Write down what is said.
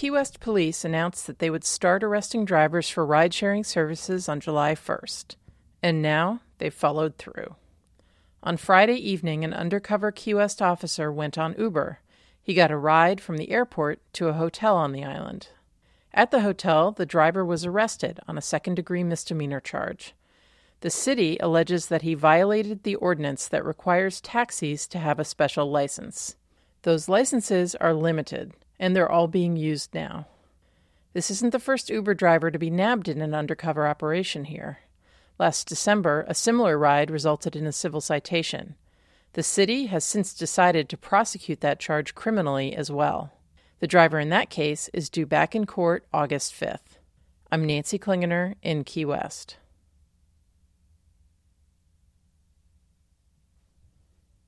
Key West police announced that they would start arresting drivers for ride-sharing services on July 1st. And now they've followed through. On Friday evening, an undercover Key West officer went on Uber. He got a ride from the airport to a hotel on the island. At the hotel, the driver was arrested on a second-degree misdemeanor charge. The city alleges that he violated the ordinance that requires taxis to have a special license. Those licenses are limited, and they're all being used now. This isn't the first Uber driver to be nabbed in an undercover operation here. Last December, a similar ride resulted in a civil citation. The city has since decided to prosecute that charge criminally as well. The driver in that case is due back in court August 5th. I'm Nancy Klingener in Key West.